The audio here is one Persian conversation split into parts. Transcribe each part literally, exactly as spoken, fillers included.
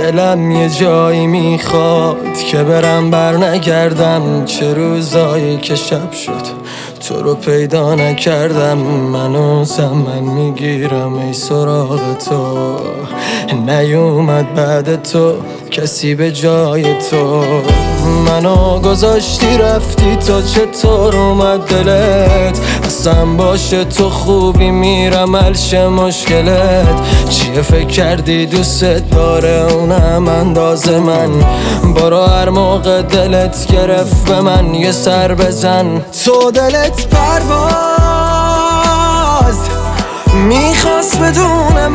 دلم یه جایی میخواد که برم بر نگردم. چه روزایی که شب شد تو رو پیدا نکردم. منو زمن میگیرم ای سراغ تو، نیومد بعد تو کسی به جای تو. منو گذاشتی رفتی تا چطور اومد دلت؟ اصلا باشه تو خوبی میرم حلش مشکلت. چیه فکر کردی دوست داره اونم انداز من؟ برو هر موقع دلت گرفت به من یه سر بزن. تو دلت پرواز میخواست بدون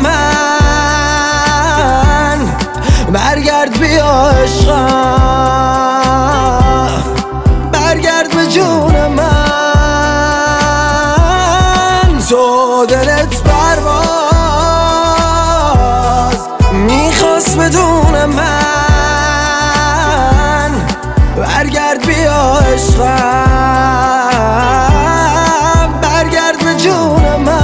من، برگرد بیا عشقم، برگرد به جون من. تو دلت پرواز میخواست بدون من، برگرد بیا عشقم، برگرد به جون من.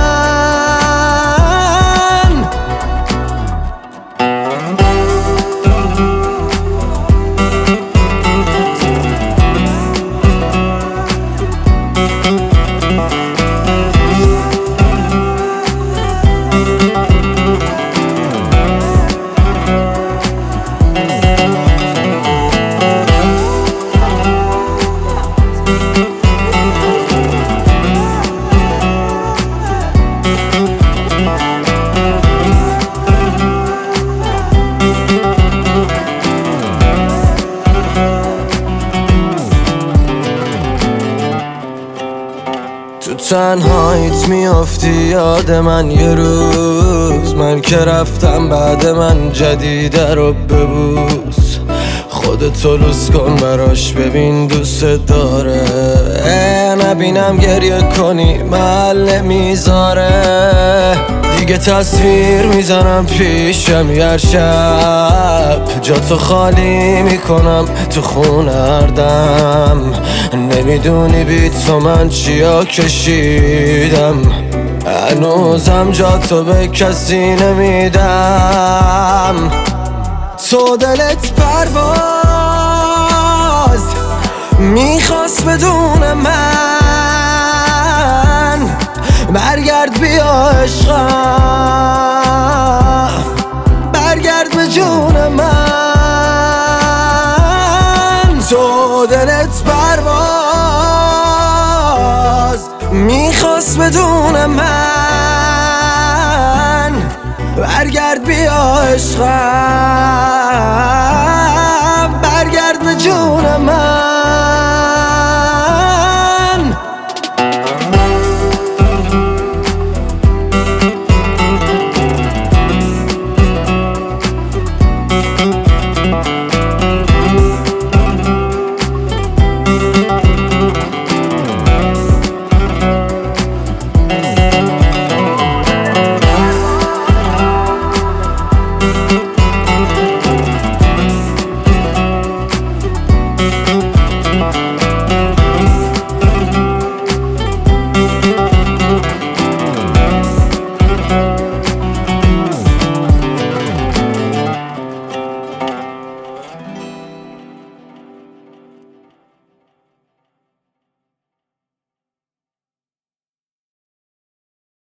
تو تنهاییت میافتی یاد من یه روز، من که رفتم بعد من جدیده رو ببوس. خودتو لوس کن براش ببین دوست داره، نبینم گریه کنی محل نمیذاره. دیگه تصویر میزنم پیشم هر شب، جاتو خالی میکنم تو خونه هر دم. نمیدونی بی تو من چیا کشیدم، هنوزم جاتو به کسی نمیدم. تو دلت پرواز میخواست بدون من، برگرد بیا عشقم، برگرد به جون من. تو دلت پرواز میخواست بدون من، برگرد بیا عشقم، برگرد به جون من.